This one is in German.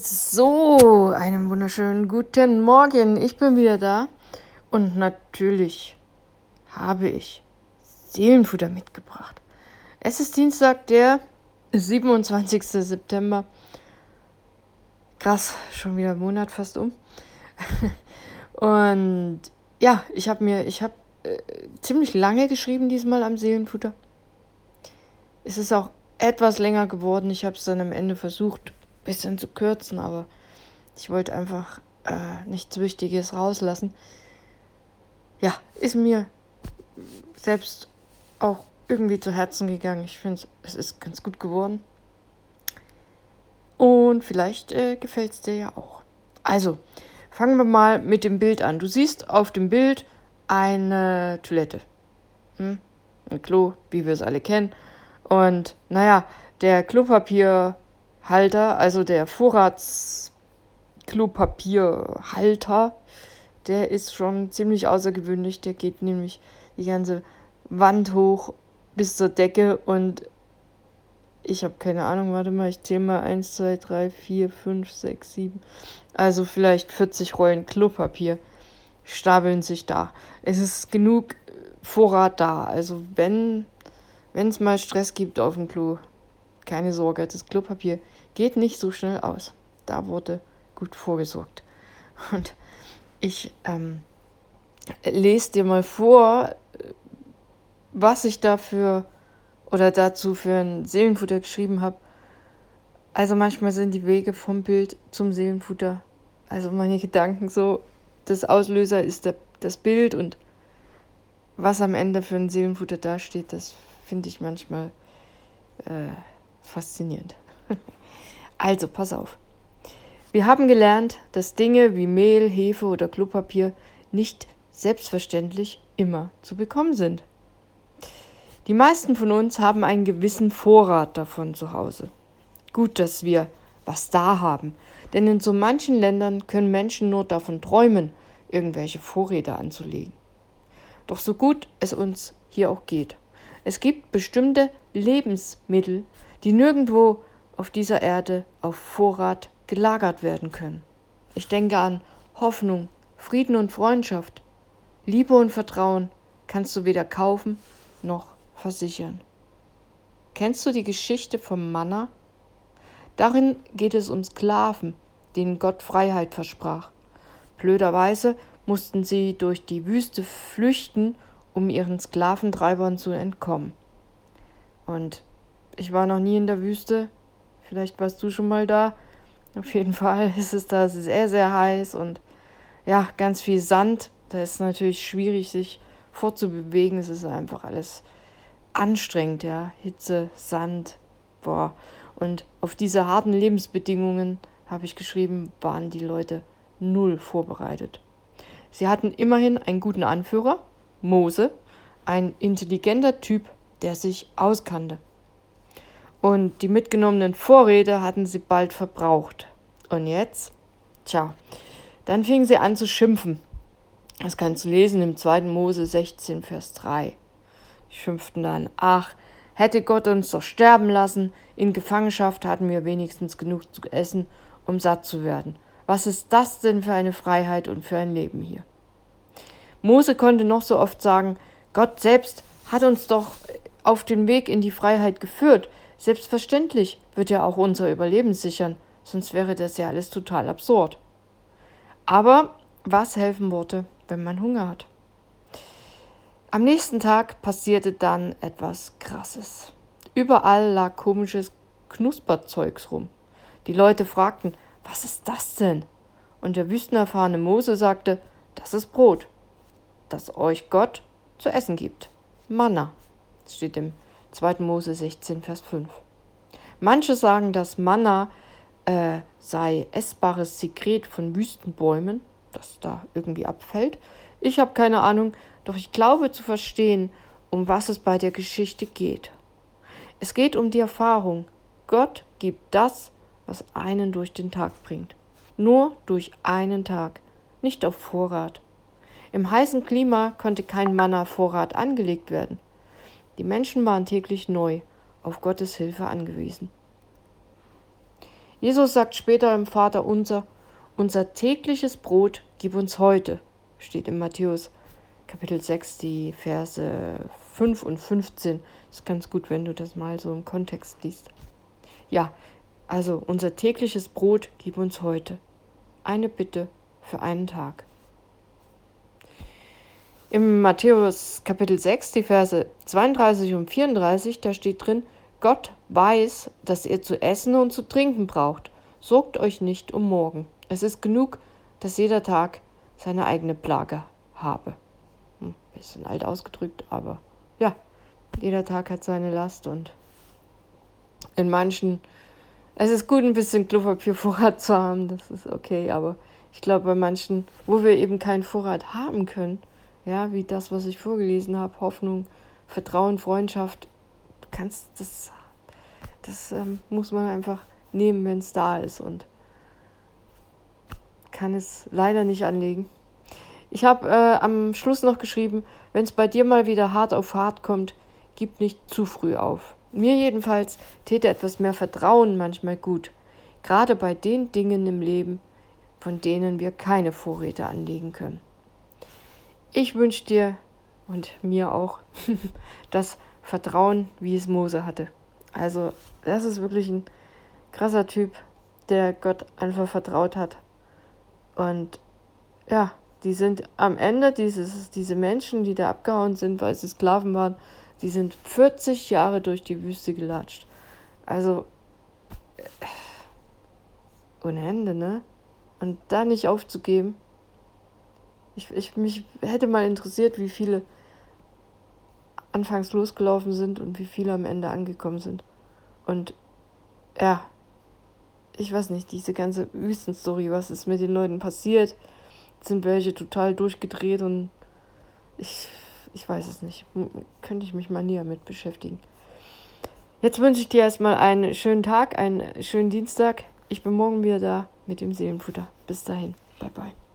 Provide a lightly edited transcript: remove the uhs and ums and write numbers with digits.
So, einen wunderschönen guten Morgen. Ich bin wieder da und natürlich habe ich Seelenfutter mitgebracht. Es ist Dienstag, der 27. September. Krass, schon wieder ein Monat fast um. Und ja, ich habe ziemlich lange geschrieben diesmal am Seelenfutter. Es ist auch etwas länger geworden. Ich habe es dann am Ende versucht, ein bisschen zu kürzen, aber ich wollte einfach nichts Wichtiges rauslassen. Ja, ist mir selbst auch irgendwie zu Herzen gegangen. Ich finde, es ist ganz gut geworden. Und vielleicht gefällt es dir ja auch. Also, fangen wir mal mit dem Bild an. Du siehst auf dem Bild eine Toilette. Ein Klo, wie wir es alle kennen. Und naja, der Klopapierhalter, also der Vorratsklopapier-Halter, der ist schon ziemlich außergewöhnlich. Der geht nämlich die ganze Wand hoch bis zur Decke und ich habe keine Ahnung, warte mal, ich zähle mal 1, 2, 3, 4, 5, 6, 7. Also vielleicht 40 Rollen Klopapier stapeln sich da. Es ist genug Vorrat da. Also wenn es mal Stress gibt auf dem Klo, keine Sorge, das Klopapier geht nicht so schnell aus. Da wurde gut vorgesorgt. Und ich lese dir mal vor, was ich dazu für ein Seelenfutter geschrieben habe. Also manchmal sind die Wege vom Bild zum Seelenfutter, also meine Gedanken so, das Auslöser ist das Bild und was am Ende für ein Seelenfutter dasteht, das finde ich manchmal faszinierend. Also, pass auf. Wir haben gelernt, dass Dinge wie Mehl, Hefe oder Klopapier nicht selbstverständlich immer zu bekommen sind. Die meisten von uns haben einen gewissen Vorrat davon zu Hause. Gut, dass wir was da haben, denn in so manchen Ländern können Menschen nur davon träumen, irgendwelche Vorräte anzulegen. Doch so gut es uns hier auch geht, es gibt bestimmte Lebensmittel, die nirgendwo auf dieser Erde auf Vorrat gelagert werden können. Ich denke an Hoffnung, Frieden und Freundschaft. Liebe und Vertrauen kannst du weder kaufen noch versichern. Kennst du die Geschichte vom Manna? Darin geht es um Sklaven, denen Gott Freiheit versprach. Blöderweise mussten sie durch die Wüste flüchten, um ihren Sklaventreibern zu entkommen. Und ich war noch nie in der Wüste, vielleicht warst du schon mal da. Auf jeden Fall ist es da sehr, sehr heiß und ja, ganz viel Sand. Da ist es natürlich schwierig, sich fortzubewegen. Es ist einfach alles anstrengend, ja. Hitze, Sand, boah. Und auf diese harten Lebensbedingungen, habe ich geschrieben, waren die Leute null vorbereitet. Sie hatten immerhin einen guten Anführer, Mose, ein intelligenter Typ, der sich auskannte. Und die mitgenommenen Vorräte hatten sie bald verbraucht. Und jetzt? Tja, dann fingen sie an zu schimpfen. Das kannst du lesen im 2. Mose 16, Vers 3. Die schimpften dann, ach, hätte Gott uns doch sterben lassen, in Gefangenschaft hatten wir wenigstens genug zu essen, um satt zu werden. Was ist das denn für eine Freiheit und für ein Leben hier? Mose konnte noch so oft sagen, Gott selbst hat uns doch auf den Weg in die Freiheit geführt. Selbstverständlich wird er auch unser Überleben sichern, sonst wäre das ja alles total absurd. Aber was helfen Worte, wenn man Hunger hat? Am nächsten Tag passierte dann etwas Krasses. Überall lag komisches Knusperzeugs rum. Die Leute fragten, was ist das denn? Und der wüstenerfahrene Mose sagte, das ist Brot, das euch Gott zu essen gibt. Manna. Das steht im 2. Mose 16, Vers 5. Manche sagen, dass Manna sei essbares Sekret von Wüstenbäumen, das da irgendwie abfällt. Ich habe keine Ahnung, doch ich glaube zu verstehen, um was es bei der Geschichte geht. Es geht um die Erfahrung. Gott gibt das, was einen durch den Tag bringt. Nur durch einen Tag, nicht auf Vorrat. Im heißen Klima konnte kein Manna-Vorrat angelegt werden. Die Menschen waren täglich neu auf Gottes Hilfe angewiesen. Jesus sagt später im Vater unser tägliches Brot gib uns heute, steht in Matthäus Kapitel 6, die Verse 5 und 15. Das ist ganz gut, wenn du das mal so im Kontext liest. Ja, also unser tägliches Brot gib uns heute. Eine Bitte für einen Tag. Im Matthäus Kapitel 6, die Verse 32 und 34, da steht drin, Gott weiß, dass ihr zu essen und zu trinken braucht. Sorgt euch nicht um morgen. Es ist genug, dass jeder Tag seine eigene Plage habe. Bisschen alt ausgedrückt, aber ja, jeder Tag hat seine Last und in manchen, es ist gut, ein bisschen Klopapiervorrat zu haben, das ist okay, aber ich glaube, bei manchen, wo wir eben keinen Vorrat haben können, ja, wie das, was ich vorgelesen habe, Hoffnung, Vertrauen, Freundschaft, du kannst das muss man einfach nehmen, wenn es da ist und kann es leider nicht anlegen. Ich habe am Schluss noch geschrieben, wenn es bei dir mal wieder hart auf hart kommt, gib nicht zu früh auf. Mir jedenfalls täte etwas mehr Vertrauen manchmal gut, gerade bei den Dingen im Leben, von denen wir keine Vorräte anlegen können. Ich wünsche dir und mir auch das Vertrauen, wie es Mose hatte. Also das ist wirklich ein krasser Typ, der Gott einfach vertraut hat. Und ja, die sind am Ende, diese Menschen, die da abgehauen sind, weil sie Sklaven waren, die sind 40 Jahre durch die Wüste gelatscht. Also ohne Hände, ne? Und da nicht aufzugeben. Mich hätte mal interessiert, wie viele anfangs losgelaufen sind und wie viele am Ende angekommen sind. Und ja, ich weiß nicht, diese ganze Wüstenstory, was ist mit den Leuten passiert, sind welche total durchgedreht und ich weiß es nicht. Könnte ich mich mal näher mit beschäftigen. Jetzt wünsche ich dir erstmal einen schönen Tag, einen schönen Dienstag. Ich bin morgen wieder da mit dem Seelenfutter. Bis dahin. Bye bye.